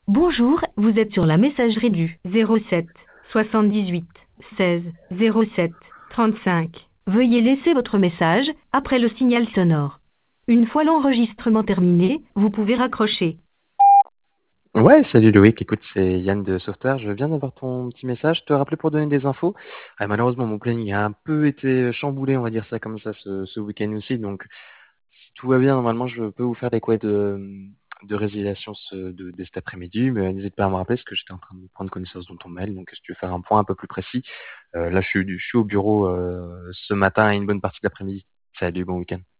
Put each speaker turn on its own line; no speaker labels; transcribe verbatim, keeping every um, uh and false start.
Bonjour, vous êtes sur la messagerie du zéro sept soixante-dix-huit seize zéro sept trente-cinq. Veuillez laisser votre message après le signal sonore. Une fois l'enregistrement terminé, vous pouvez raccrocher.
Ouais, salut Loïc, écoute, c'est Yann de Sauveterre. Je viens d'avoir ton petit message, te rappeler pour donner des infos. Ah, malheureusement, mon planning a un peu été chamboulé, on va dire ça comme ça, ce, ce week-end aussi. Donc, si tout va bien, normalement, je peux vous faire des couets de, de résiliation ce, de, de cet après-midi. Mais n'hésite pas à me rappeler, parce que j'étais en train de prendre connaissance de ton mail. Donc, si tu veux faire un point un peu plus précis, euh, là, je suis, je suis au bureau euh, ce matin et une bonne partie de l'après-midi. Salut, bon week-end.